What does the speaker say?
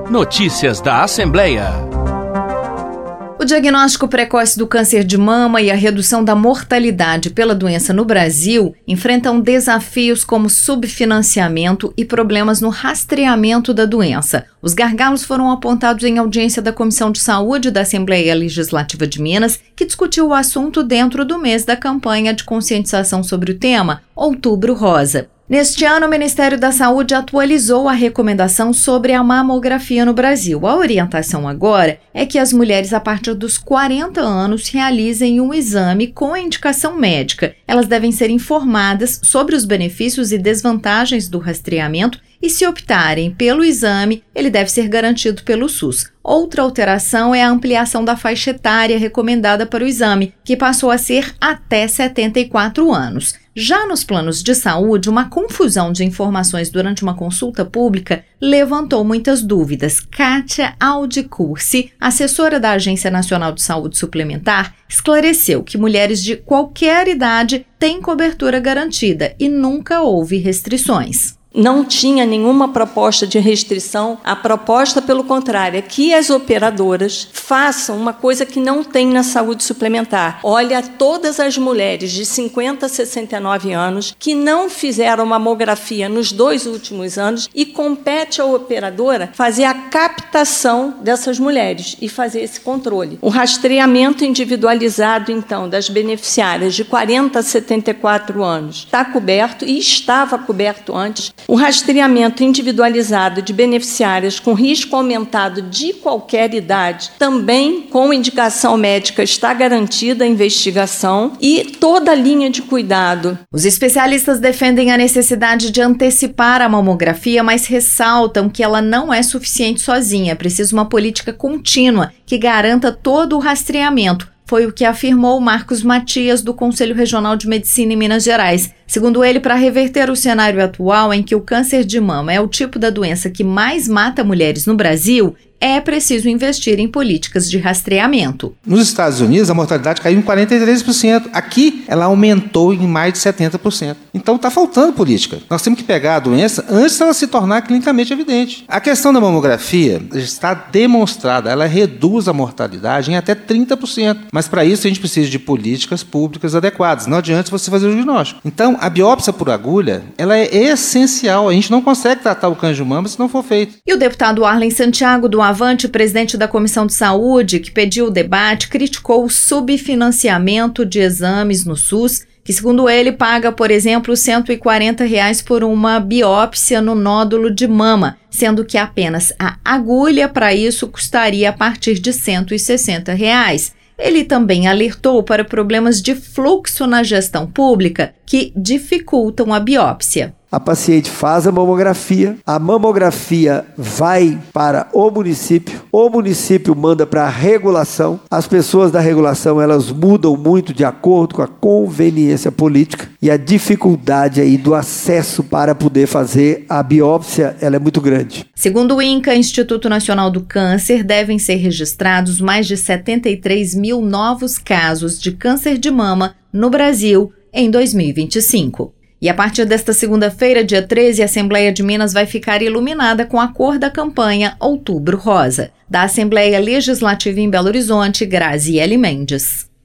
Notícias da Assembleia. O diagnóstico precoce do câncer de mama e a redução da mortalidade pela doença no Brasil enfrentam desafios como subfinanciamento e problemas no rastreamento da doença. Os gargalos foram apontados em audiência da Comissão de Saúde da Assembleia Legislativa de Minas, que discutiu o assunto dentro do mês da campanha de conscientização sobre o tema, Outubro Rosa. Neste ano, o Ministério da Saúde atualizou a recomendação sobre a mamografia no Brasil. A orientação agora é que as mulheres a partir dos 40 anos realizem um exame com a indicação médica. Elas devem ser informadas sobre os benefícios e desvantagens do rastreamento e, se optarem pelo exame, ele deve ser garantido pelo SUS. Outra alteração é a ampliação da faixa etária recomendada para o exame, que passou a ser até 74 anos. Já nos planos de saúde, uma confusão de informações durante uma consulta pública levantou muitas dúvidas. Kátia Aldicursi, assessora da Agência Nacional de Saúde Suplementar, esclareceu que mulheres de qualquer idade têm cobertura garantida e nunca houve restrições. Não tinha nenhuma proposta de restrição. A proposta, pelo contrário, é que as operadoras façam uma coisa que não tem na saúde suplementar. Olha, todas as mulheres de 50 a 69 anos que não fizeram mamografia nos 2 últimos anos e compete à operadora fazer a captação dessas mulheres e fazer esse controle. O rastreamento individualizado, então, das beneficiárias de 40 a 74 anos está coberto e estava coberto antes. O rastreamento individualizado de beneficiárias com risco aumentado de qualquer idade, também com indicação médica, está garantida a investigação e toda a linha de cuidado. Os especialistas defendem a necessidade de antecipar a mamografia, mas ressaltam que ela não é suficiente sozinha. É preciso uma política contínua que garanta todo o rastreamento. Foi o que afirmou Marcos Matias, do Conselho Regional de Medicina em Minas Gerais. Segundo ele, para reverter o cenário atual em que o câncer de mama é o tipo da doença que mais mata mulheres no Brasil, é preciso investir em políticas de rastreamento. Nos Estados Unidos, a mortalidade caiu em 43%. Aqui, ela aumentou em mais de 70%. Então, está faltando política. Nós temos que pegar a doença antes dela se tornar clinicamente evidente. A questão da mamografia está demonstrada. Ela reduz a mortalidade em até 30%. Mas, para isso, a gente precisa de políticas públicas adequadas. Não adianta você fazer o diagnóstico. Então, a biópsia por agulha, ela é essencial. A gente não consegue tratar o câncer de mama se não for feito. E o deputado Arlen Santiago, do Avante, presidente da Comissão de Saúde, que pediu o debate, criticou o subfinanciamento de exames no SUS, que, segundo ele, paga, por exemplo, R$ 140 por uma biópsia no nódulo de mama, sendo que apenas a agulha para isso custaria a partir de R$ 160. Ele também alertou para problemas de fluxo na gestão pública que dificultam a biópsia. A paciente faz a mamografia vai para o município manda para a regulação, as pessoas da regulação elas mudam muito de acordo com a conveniência política e a dificuldade aí do acesso para poder fazer a biópsia ela é muito grande. Segundo o INCA, Instituto Nacional do Câncer, devem ser registrados mais de 73 mil novos casos de câncer de mama no Brasil em 2025. E a partir desta segunda-feira, dia 13, a Assembleia de Minas vai ficar iluminada com a cor da campanha Outubro Rosa. Da Assembleia Legislativa em Belo Horizonte, Graziele Mendes.